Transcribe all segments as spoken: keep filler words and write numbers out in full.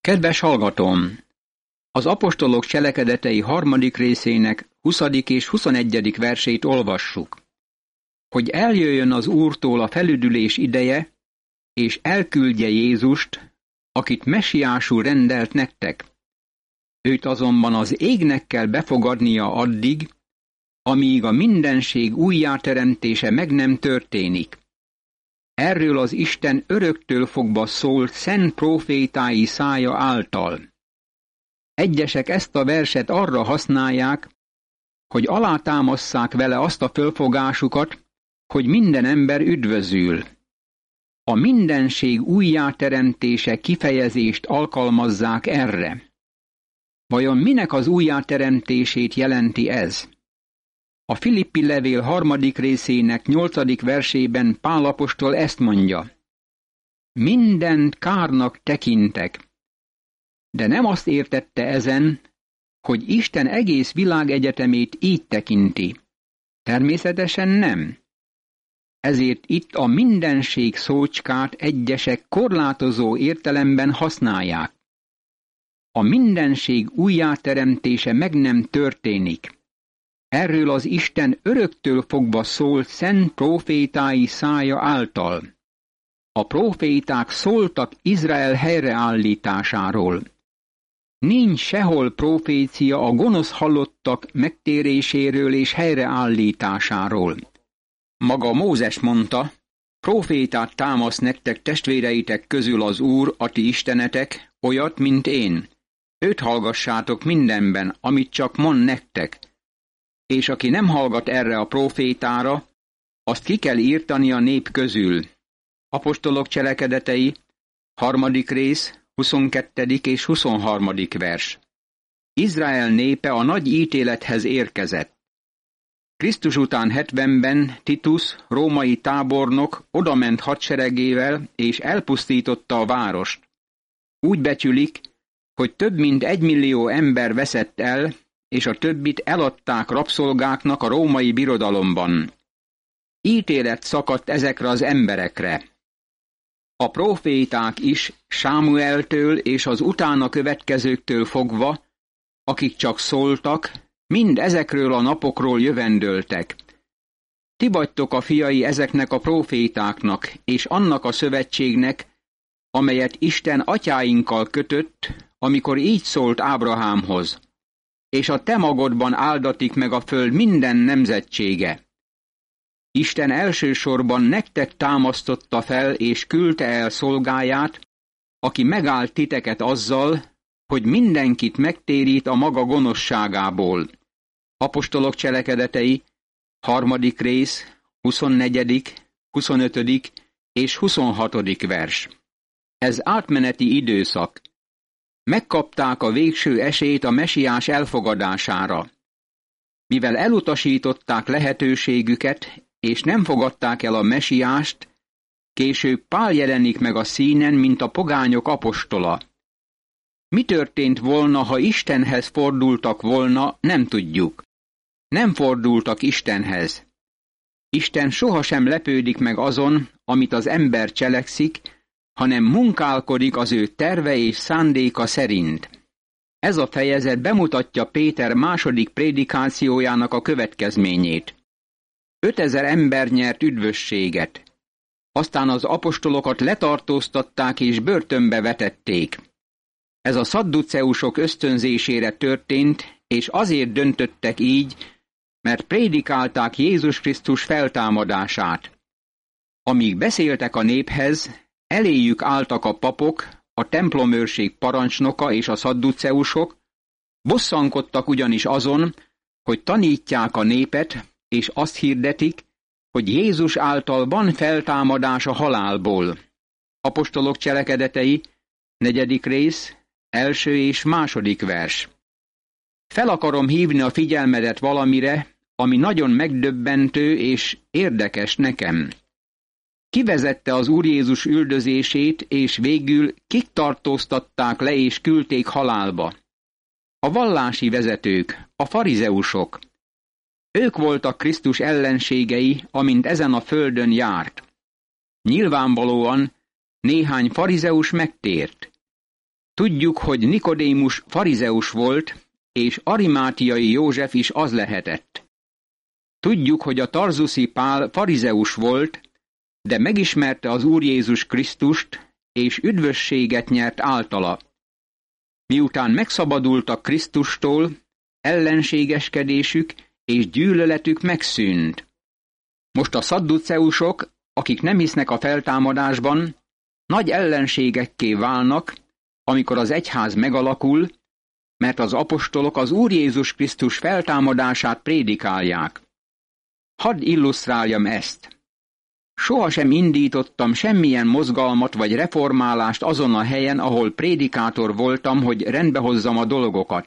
Kedves hallgatóm! Az apostolok cselekedetei harmadik részének huszadik és huszonegyedik versét olvassuk. Hogy eljöjjön az Úrtól a felüdülés ideje, és elküldje Jézust, akit messiásul rendelt nektek. Őt azonban az égnek kell befogadnia addig, amíg a mindenség újjáteremtése meg nem történik. Erről az Isten öröktől fogva szólt szent prófétái szája által. Egyesek ezt a verset arra használják, hogy alátámasszák vele azt a fölfogásukat, hogy minden ember üdvözül. A mindenség újjáteremtése kifejezést alkalmazzák erre. Vajon minek az újjáteremtését jelenti ez? A Filippi levél harmadik részének nyolcadik versében Pál apostol ezt mondja. Mindent kárnak tekintek. De nem azt értette ezen, hogy Isten egész világegyetemét így tekinti. Természetesen nem. Ezért itt a mindenség szócskát egyesek korlátozó értelemben használják. A mindenség újjáteremtése meg nem történik. Erről az Isten öröktől fogva szólt szent prófétái szája által. A próféták szóltak Izrael helyreállításáról. Nincs sehol profécia a gonosz halottak megtéréséről és helyreállításáról. Maga Mózes mondta, prófétát támasz nektek testvéreitek közül az Úr, a ti istenetek, olyat, mint én. Őt hallgassátok mindenben, amit csak mond nektek. És aki nem hallgat erre a prófétára, azt ki kell írtani a nép közül. Apostolok cselekedetei, harmadik rész, huszonkettedik és huszonharmadik vers. Izrael népe a nagy ítélethez érkezett. Krisztus után hetvenben Titus, római tábornok odament hadseregével és elpusztította a várost. Úgy becsülik, hogy több mint egymillió ember veszett el, és a többit eladták rabszolgáknak a római birodalomban. Ítélet szakadt ezekre az emberekre. A próféták is Sámueltől és az utána következőktől fogva, akik csak szóltak, mind ezekről a napokról jövendöltek. Ti vagytok a fiai ezeknek a prófétáknak, és annak a szövetségnek, amelyet Isten atyáinkkal kötött, amikor így szólt Ábrahámhoz. És a te magodban áldatik meg a föld minden nemzetsége. Isten elsősorban nektek támasztotta fel és küldte el szolgáját, aki megállt titeket azzal, hogy mindenkit megtérít a maga gonoszságából. Apostolok cselekedetei, harmadik rész, huszonnegyedik, huszonötödik és huszonhatodik vers. Ez átmeneti időszak. Megkapták a végső esélyt a mesiás elfogadására. Mivel elutasították lehetőségüket, és nem fogadták el a mesiást, később Pál jelenik meg a színen, mint a pogányok apostola. Mi történt volna, ha Istenhez fordultak volna, nem tudjuk. Nem fordultak Istenhez. Isten sohasem lepődik meg azon, amit az ember cselekszik, hanem munkálkodik az ő terve és szándéka szerint. Ez a fejezet bemutatja Péter második prédikációjának a következményét. Ötezer ember nyert üdvösséget. Aztán az apostolokat letartóztatták és börtönbe vetették. Ez a szadduceusok ösztönzésére történt, és azért döntöttek így, mert prédikálták Jézus Krisztus feltámadását. Amíg beszéltek a néphez, eléjük álltak a papok, a templomőrség parancsnoka és a szadduceusok, bosszankodtak ugyanis azon, hogy tanítják a népet, és azt hirdetik, hogy Jézus által van feltámadás a halálból. Apostolok cselekedetei, negyedik rész, első és második vers. Fel akarom hívni a figyelmedet valamire, ami nagyon megdöbbentő és érdekes nekem. Kivezette az Úr Jézus üldözését, és végül kik tartóztatták le és küldték halálba? A vallási vezetők, a farizeusok. Ők voltak Krisztus ellenségei, amint ezen a földön járt. Nyilvánvalóan néhány farizeus megtért. Tudjuk, hogy Nikodémus farizeus volt, és Arimátiai József is az lehetett. Tudjuk, hogy a tarzuszi Pál farizeus volt, de megismerte az Úr Jézus Krisztust, és üdvösséget nyert általa. Miután megszabadultak Krisztustól, ellenségeskedésük és gyűlöletük megszűnt. Most a szadduceusok, akik nem hisznek a feltámadásban, nagy ellenségekké válnak, amikor az egyház megalakul, mert az apostolok az Úr Jézus Krisztus feltámadását prédikálják. Hadd illusztráljam ezt. Sohasem indítottam semmilyen mozgalmat vagy reformálást azon a helyen, ahol prédikátor voltam, hogy rendbehozzam a dolgokat.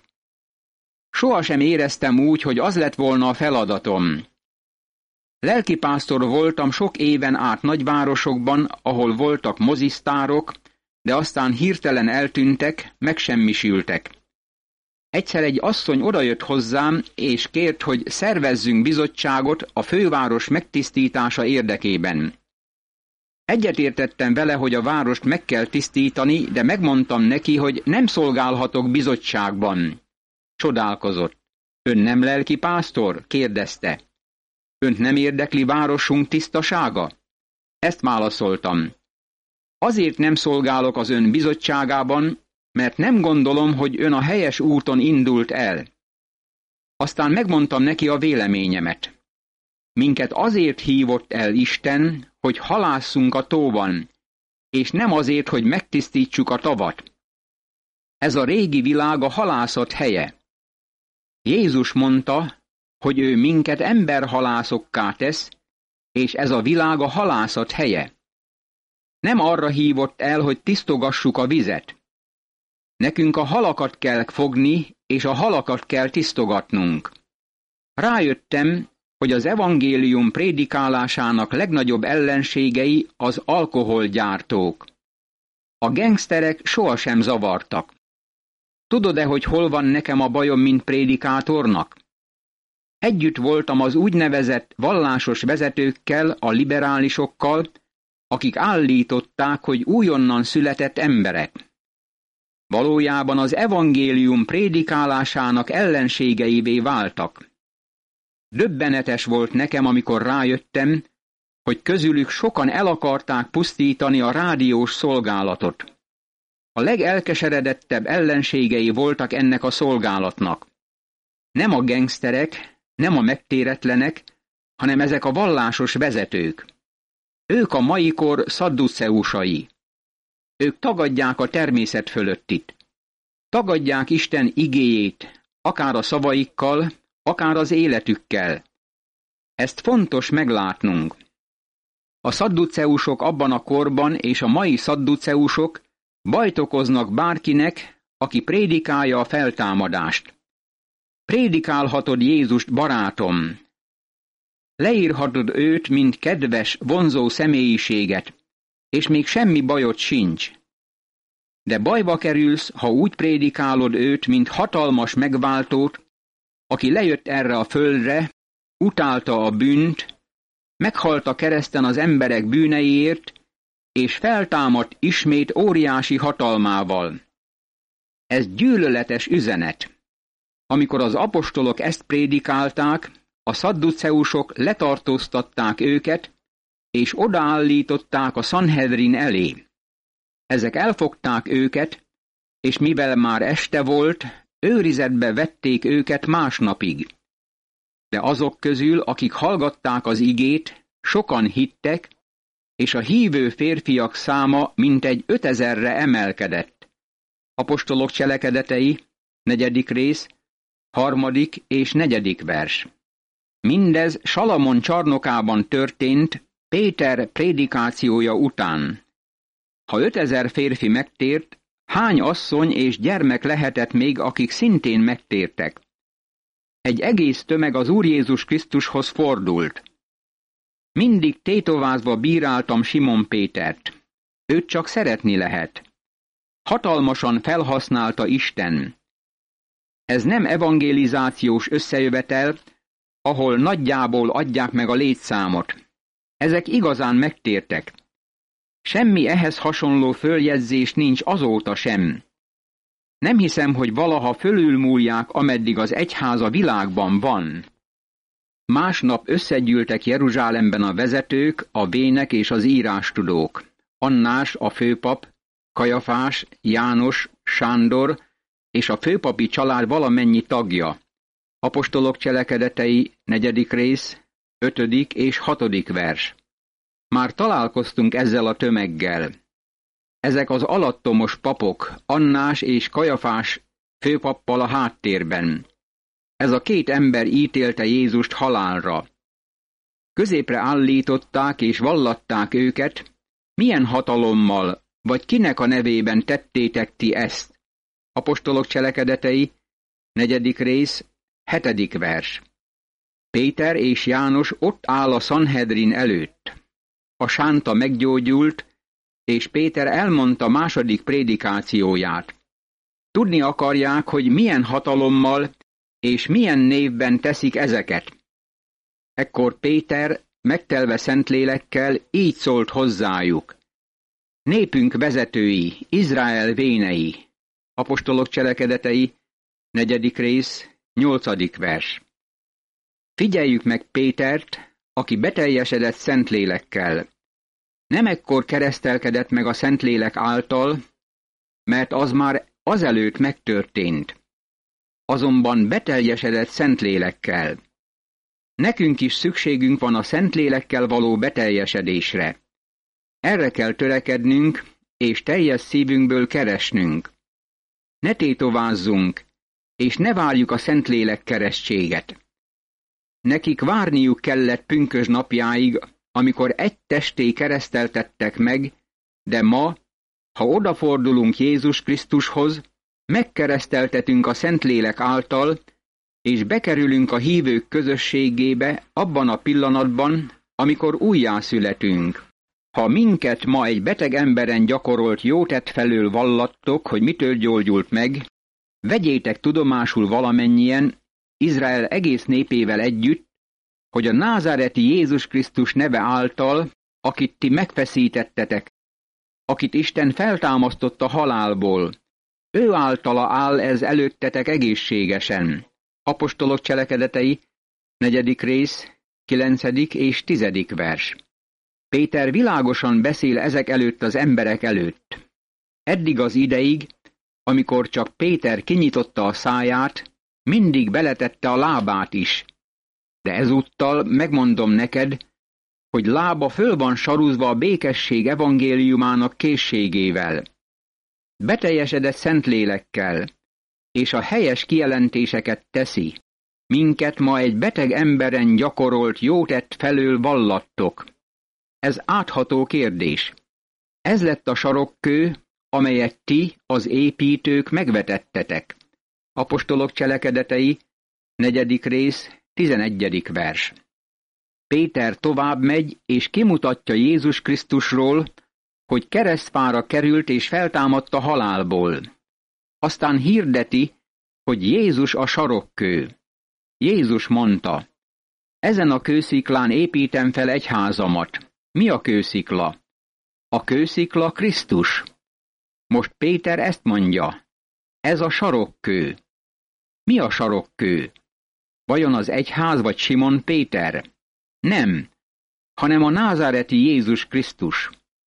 Sohasem éreztem úgy, hogy az lett volna a feladatom. Lelkipásztor voltam sok éven át nagyvárosokban, ahol voltak mozisztárok, de aztán hirtelen eltűntek, megsemmisültek. Egyszer egy asszony odajött hozzám, és kért, hogy szervezzünk bizottságot a főváros megtisztítása érdekében. Egyetértettem vele, hogy a várost meg kell tisztítani, de megmondtam neki, hogy nem szolgálhatok bizottságban. Csodálkozott. Ön nem lelkipásztor? Kérdezte. Önt nem érdekli városunk tisztasága? Ezt válaszoltam. Azért nem szolgálok az ön bizottságában, mert nem gondolom, hogy ön a helyes úton indult el. Aztán megmondtam neki a véleményemet. Minket azért hívott el Isten, hogy halásszunk a tóban, és nem azért, hogy megtisztítsuk a tavat. Ez a régi világ a halászat helye. Jézus mondta, hogy ő minket emberhalászokká tesz, és ez a világ a halászat helye. Nem arra hívott el, hogy tisztogassuk a vizet. Nekünk a halakat kell fogni, és a halakat kell tisztogatnunk. Rájöttem, hogy az evangélium prédikálásának legnagyobb ellenségei az alkoholgyártók. A gengszterek sohasem zavartak. Tudod-e, hogy hol van nekem a bajom, mint prédikátornak? Együtt voltam az úgynevezett vallásos vezetőkkel, a liberálisokkal, akik állították, hogy újonnan született emberek. Valójában az evangélium prédikálásának ellenségeivé váltak. Döbbenetes volt nekem, amikor rájöttem, hogy közülük sokan el akarták pusztítani a rádiós szolgálatot. A legelkeseredettebb ellenségei voltak ennek a szolgálatnak. Nem a gengszterek, nem a megtéretlenek, hanem ezek a vallásos vezetők. Ők a mai kor szadduceusai. Ők tagadják a természet fölöttit. Tagadják Isten igéjét, akár a szavaikkal, akár az életükkel. Ezt fontos meglátnunk. A szadduceusok abban a korban és a mai szadduceusok bajt okoznak bárkinek, aki prédikálja a feltámadást. Prédikálhatod Jézust, barátom. Leírhatod őt, mint kedves, vonzó személyiséget, és még semmi bajod sincs. De bajba kerülsz, ha úgy prédikálod őt, mint hatalmas megváltót, aki lejött erre a földre, utálta a bűnt, meghalt a kereszten az emberek bűneiért, és feltámadt ismét óriási hatalmával. Ez gyűlöletes üzenet. Amikor az apostolok ezt prédikálták, a szadduceusok letartóztatták őket, és odaállították a Sanhedrin elé. Ezek elfogták őket, és mivel már este volt, őrizetbe vették őket másnapig. De azok közül, akik hallgatták az igét, sokan hittek, és a hívő férfiak száma mintegy ötezerre emelkedett. Apostolok cselekedetei, negyedik rész, harmadik és negyedik vers. Mindez Salamon csarnokában történt Péter prédikációja után. Ha ötezer férfi megtért, hány asszony és gyermek lehetett még, akik szintén megtértek? Egy egész tömeg az Úr Jézus Krisztushoz fordult. Mindig tétovázva bíráltam Simon Pétert. Őt csak szeretni lehet. Hatalmasan felhasználta Isten. Ez nem evangelizációs összejövetel, ahol nagyjából adják meg a létszámot. Ezek igazán megtértek. Semmi ehhez hasonló följegyzés nincs azóta sem. Nem hiszem, hogy valaha fölülmúlják, ameddig az egyház a világban van. Másnap összegyűltek Jeruzsálemben a vezetők, a vének és az írástudók. Annás, a főpap, Kajafás, János, Sándor és a főpapi család valamennyi tagja. Apostolok cselekedetei, negyedik rész, ötödik és hatodik vers. Már találkoztunk ezzel a tömeggel. Ezek az alattomos papok, Annás és Kajafás főpappal a háttérben. Ez a két ember ítélte Jézust halálra. Középre állították és vallatták őket, milyen hatalommal, vagy kinek a nevében tettétek ti ezt? Apostolok cselekedetei, negyedik rész, hetedik vers. Péter és János ott áll a Sanhedrin előtt. A sánta meggyógyult, és Péter elmondta második prédikációját. Tudni akarják, hogy milyen hatalommal és milyen névben teszik ezeket. Ekkor Péter, megtelve Szentlélekkel, így szólt hozzájuk. Népünk vezetői, Izrael vénei. Apostolok cselekedetei, negyedik rész, nyolcadik vers. Figyeljük meg Pétert, aki beteljesedett Szentlélekkel. Nem ekkor keresztelkedett meg a Szentlélek által, mert az már azelőtt megtörtént. Azonban beteljesedett Szentlélekkel. Nekünk is szükségünk van a Szentlélekkel való beteljesedésre. Erre kell törekednünk, és teljes szívünkből keresnünk. Ne tétovázzunk, és ne várjuk a Szentlélek keresztséget. Nekik várniuk kellett pünkösd napjáig, amikor egy testé kereszteltettek meg, de ma, ha odafordulunk Jézus Krisztushoz, megkereszteltetünk a Szentlélek által, és bekerülünk a hívők közösségébe abban a pillanatban, amikor újjászületünk. Ha minket ma egy beteg emberen gyakorolt jótett felől vallattok, hogy mitől gyógyult meg, vegyétek tudomásul valamennyien, Izrael egész népével együtt, hogy a názáreti Jézus Krisztus neve által, akit ti megfeszítettetek, akit Isten feltámasztott a halálból, ő általa áll ez előttetek egészségesen. Apostolok cselekedetei, negyedik rész, kilencedik és tizedik vers. Péter világosan beszél ezek előtt az emberek előtt. Eddig az ideig, amikor csak Péter kinyitotta a száját, mindig beletette a lábát is. De ezúttal megmondom neked, hogy lába föl van sarúzva a békesség evangéliumának készségével. Beteljesedett Szentlélekkel, és a helyes kijelentéseket teszi. Minket ma egy beteg emberen gyakorolt jótett felől vallattok. Ez átható kérdés. Ez lett a sarokkő, amelyet ti, az építők megvetettetek. Apostolok cselekedetei, negyedik rész, tizenegyedik vers. Péter tovább megy, és kimutatja Jézus Krisztusról, hogy keresztfára került és feltámadt a halálból. Aztán hirdeti, hogy Jézus a sarokkő. Jézus mondta, ezen a kősziklán építem fel egyházamat. Mi a kőszikla? A kőszikla Krisztus. Most Péter ezt mondja, ez a sarokkő. Mi a sarokkő? Vajon az egyház vagy Simon Péter? Nem, hanem a názáreti Jézus Krisztus.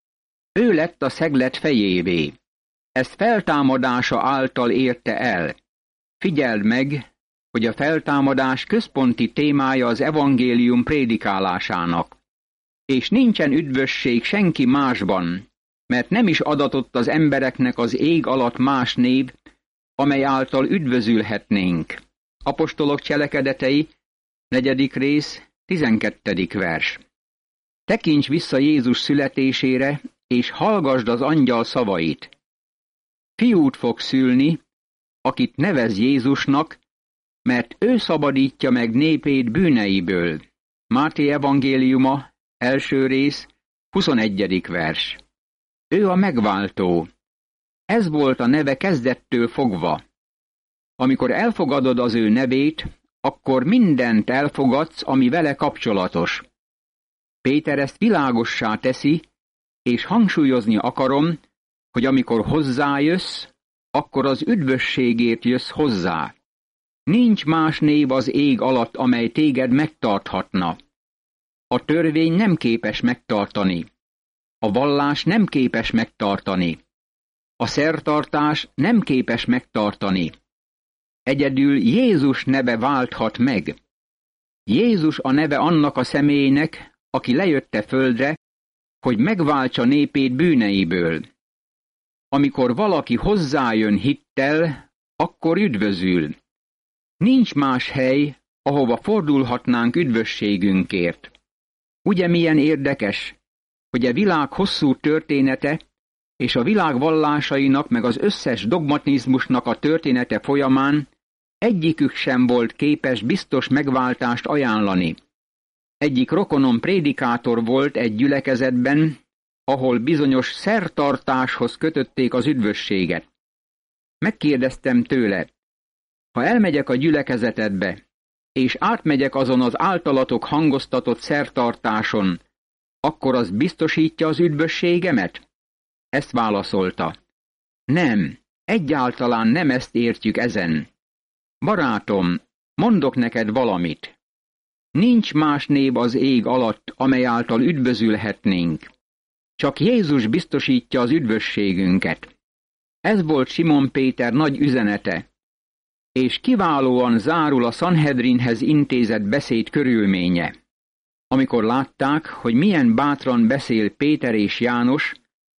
Ő lett a szeglet fejévé. Ezt feltámadása által érte el. Figyeld meg, hogy a feltámadás központi témája az evangélium prédikálásának. És nincsen üdvösség senki másban, mert nem is adatott az embereknek az ég alatt más név, amely által üdvözülhetnénk. Apostolok cselekedetei, negyedik rész, tizenkettedik vers. Tekints vissza Jézus születésére, és hallgasd az angyal szavait. Fiút fog szülni, akit nevez Jézusnak, mert ő szabadítja meg népét bűneiből. Máté evangéliuma, első rész, huszonegyedik vers. Ő a megváltó. Ez volt a neve kezdettől fogva. Amikor elfogadod az ő nevét, akkor mindent elfogadsz, ami vele kapcsolatos. Péter ezt világossá teszi, és hangsúlyozni akarom, hogy amikor hozzájössz, akkor az üdvösségért jössz hozzá. Nincs más név az ég alatt, amely téged megtarthatna. A törvény nem képes megtartani. A vallás nem képes megtartani. A szertartás nem képes megtartani. Egyedül Jézus neve válthat meg. Jézus a neve annak a személynek, aki lejött e földre, hogy megváltsa népét bűneiből. Amikor valaki hozzájön hittel, akkor üdvözül. Nincs más hely, ahova fordulhatnánk üdvösségünkért. Ugye milyen érdekes, hogy a világ hosszú története és a világ vallásainak meg az összes dogmatizmusnak a története folyamán egyikük sem volt képes biztos megváltást ajánlani. Egyik rokonom prédikátor volt egy gyülekezetben, ahol bizonyos szertartáshoz kötötték az üdvösséget. Megkérdeztem tőle, ha elmegyek a gyülekezetedbe, és átmegyek azon az általatok hangoztatott szertartáson, akkor az biztosítja az üdvösségemet? Ezt válaszolta. Nem, egyáltalán nem ezt értjük ezen. Barátom, mondok neked valamit. Nincs más név az ég alatt, amely által üdvözülhetnénk. Csak Jézus biztosítja az üdvösségünket. Ez volt Simon Péter nagy üzenete, és kiválóan zárul a Sanhedrinhez intézett beszéd körülménye. Amikor látták, hogy milyen bátran beszél Péter és János,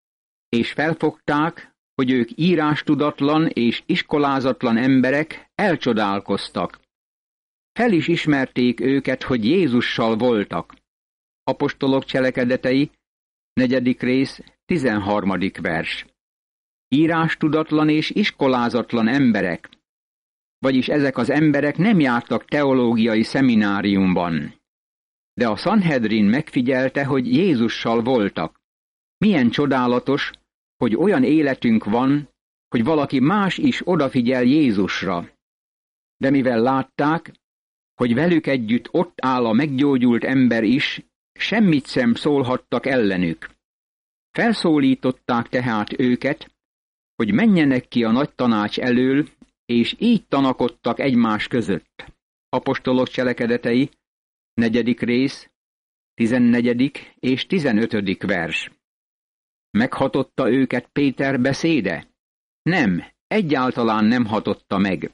és felfogták, hogy ők írástudatlan és iskolázatlan emberek, elcsodálkoztak. Fel is ismerték őket, hogy Jézussal voltak. Apostolok cselekedetei, negyedik rész, tizenharmadik vers. Írástudatlan és iskolázatlan emberek, vagyis ezek az emberek nem jártak teológiai szemináriumban. De a Sanhedrin megfigyelte, hogy Jézussal voltak. Milyen csodálatos, hogy olyan életünk van, hogy valaki más is odafigyel Jézusra. De mivel látták, hogy velük együtt ott áll a meggyógyult ember is, semmit sem szólhattak ellenük. Felszólították tehát őket, hogy menjenek ki a nagy tanács elől, és így tanakodtak egymás között. Apostolok cselekedetei, negyedik rész, tizennegyedik és tizenötödik vers. Meghatotta őket Péter beszéde? Nem, egyáltalán nem hatotta meg.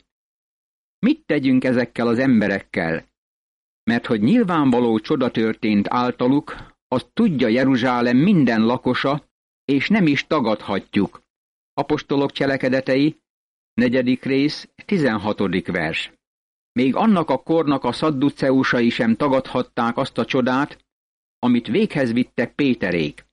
Mit tegyünk ezekkel az emberekkel? Mert hogy nyilvánvaló csoda történt általuk, azt tudja Jeruzsálem minden lakosa, és nem is tagadhatjuk. Apostolok cselekedetei, negyedik rész, tizenhatodik vers. Még annak a kornak a szadduceusai sem tagadhatták azt a csodát, amit véghez vittek Péterék.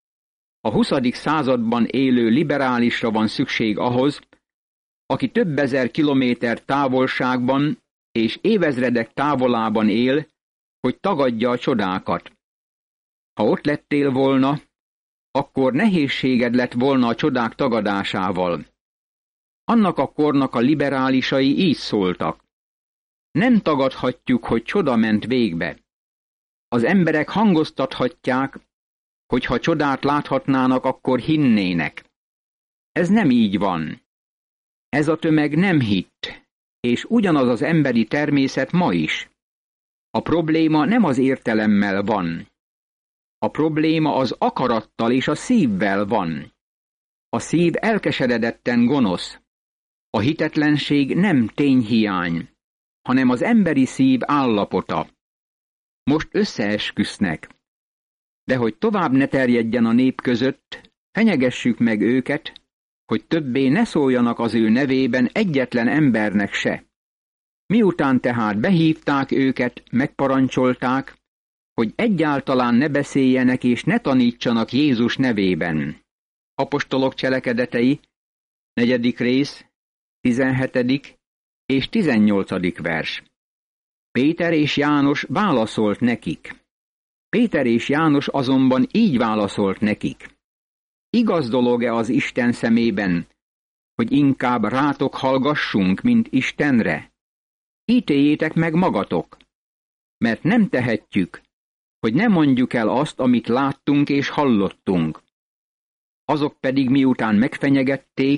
A huszadik században élő liberálisra van szükség ahhoz, aki több ezer kilométer távolságban és évezredek távolában él, hogy tagadja a csodákat. Ha ott lettél volna, akkor nehézséged lett volna a csodák tagadásával. Annak a kornak a liberálisai így szóltak. Nem tagadhatjuk, hogy csoda ment végbe. Az emberek hangoztathatják, hogy ha csodát láthatnának, akkor hinnének. Ez nem így van. Ez a tömeg nem hitt, és ugyanaz az emberi természet ma is. A probléma nem az értelemmel van. A probléma az akarattal és a szívvel van. A szív elkeseredetten gonosz. A hitetlenség nem tényhiány, hanem az emberi szív állapota. Most összeesküsznek. De hogy tovább ne terjedjen a nép között, fenyegessük meg őket, hogy többé ne szóljanak az ő nevében egyetlen embernek se. Miután tehát behívták őket, megparancsolták, hogy egyáltalán ne beszéljenek és ne tanítsanak Jézus nevében. Apostolok cselekedetei, negyedik rész, tizenhetedik és tizennyolcadik vers. Péter és János válaszolt nekik. Péter és János azonban így válaszolt nekik. Igaz dolog-e az Isten szemében, hogy inkább rátok hallgassunk, mint Istenre? Ítéljétek meg magatok, mert nem tehetjük, hogy ne mondjuk el azt, amit láttunk és hallottunk. Azok pedig miután megfenyegették,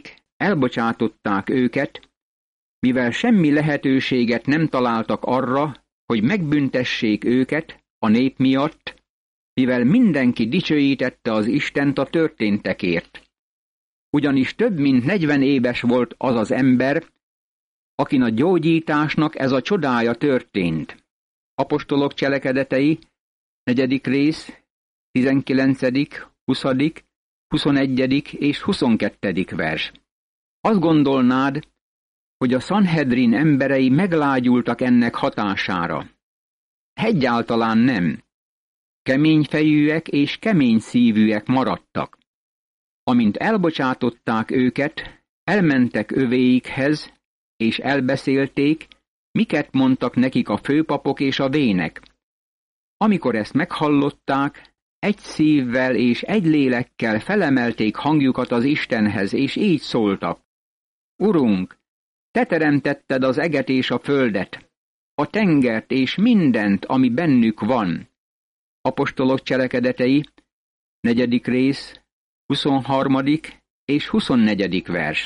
elbocsátották őket, mivel semmi lehetőséget nem találtak arra, hogy megbüntessék őket a nép miatt, mivel mindenki dicsőítette az Istent a történtekért. Ugyanis több mint negyven éves volt az az ember, akin a gyógyításnak ez a csodája történt. Apostolok cselekedetei, negyedik rész, tizenkilencedik, huszadik, huszonegyedik és huszonkettedik vers. Azt gondolnád, hogy a Sanhedrin emberei meglágyultak ennek hatására. Egyáltalán nem. Kemény fejűek és kemény szívűek maradtak. Amint elbocsátották őket, elmentek övéikhez, és elbeszélték, miket mondtak nekik a főpapok és a vének. Amikor ezt meghallották, egy szívvel és egy lélekkel felemelték hangjukat az Istenhez, és így szóltak: Urunk, te teremtetted az eget és a földet, a tengert és mindent, ami bennük van. Apostolok cselekedetei, negyedik rész, huszonharmadik és huszonnegyedik vers.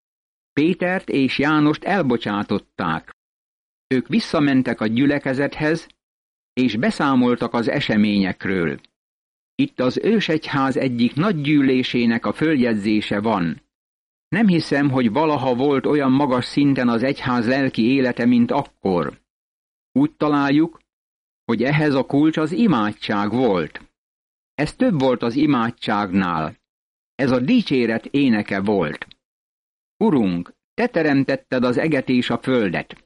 Pétert és Jánost elbocsátották. Ők visszamentek a gyülekezethez, és beszámoltak az eseményekről. Itt az ősegyház egyik nagy gyűlésének a följegyzése van. Nem hiszem, hogy valaha volt olyan magas szinten az egyház lelki élete, mint akkor. Úgy találjuk, hogy ehhez a kulcs az imádság volt. Ez több volt az imádságnál. Ez a dicséret éneke volt. Urunk, te teremtetted az eget és a földet.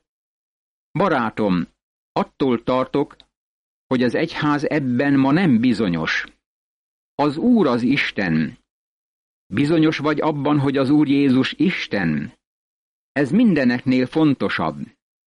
Barátom, attól tartok, hogy az egyház ebben ma nem bizonyos. Az Úr az Isten. Bizonyos vagy abban, hogy az Úr Jézus Isten? Ez mindeneknél fontosabb.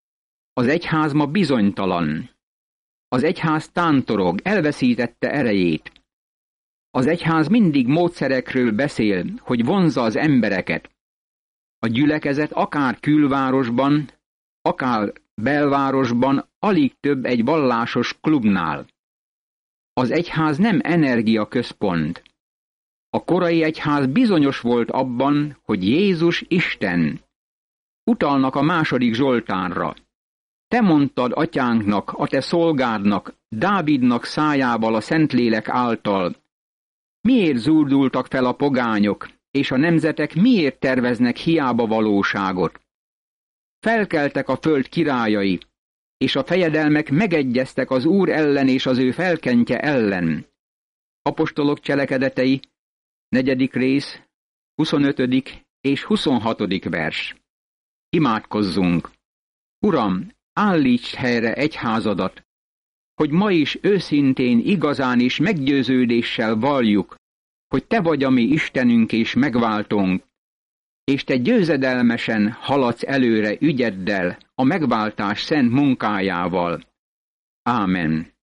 Az egyház ma bizonytalan. Az egyház tántorog, elveszítette erejét. Az egyház mindig módszerekről beszél, hogy vonzza az embereket. A gyülekezet akár külvárosban, akár belvárosban alig több egy vallásos klubnál. Az egyház nem energiaközpont. A korai egyház bizonyos volt abban, hogy Jézus Isten. Utalnak a második Zsoltárra. Te mondtad atyánknak, a te szolgádnak, Dávidnak szájával a Szentlélek által. Miért zúdultak fel a pogányok, és a nemzetek miért terveznek hiába valóságot? Felkeltek a föld királyai, és a fejedelmek megegyeztek az Úr ellen és az ő felkentje ellen. Apostolok cselekedetei, negyedik rész, huszonötödik és huszonhatodik vers. Imádkozzunk! Uram, állíts helyre egyházadat, hogy ma is őszintén, igazán és meggyőződéssel valljuk, hogy te vagy a mi Istenünk és megváltónk, és te győzedelmesen haladsz előre ügyeddel, a megváltás szent munkájával. Ámen.